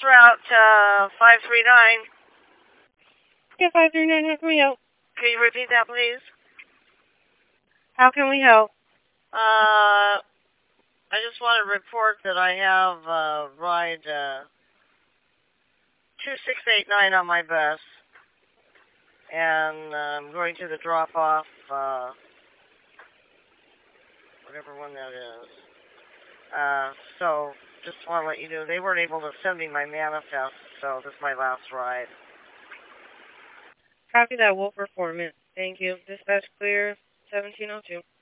route 539. Yeah, 539, how can we help? Can you repeat that, please? How can we help? I just want to report that I have ride 2689 on my bus, and I'm going to the drop-off, whatever one that is. So, just want to let you know, they weren't able to send me my manifest, so this is my last ride. Copy that, Wolf Performance. Thank you. Dispatch clear, 1702.